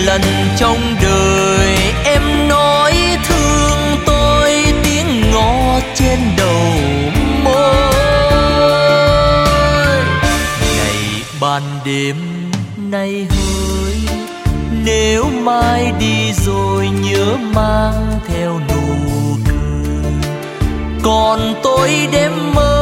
lần trong đời em nói thương tôi tiếng ngọt trên đầu môi. Ngày ban đêm nay hỡi, nếu mai đi rồi nhớ mang theo nụ cười, còn tôi đêm mơ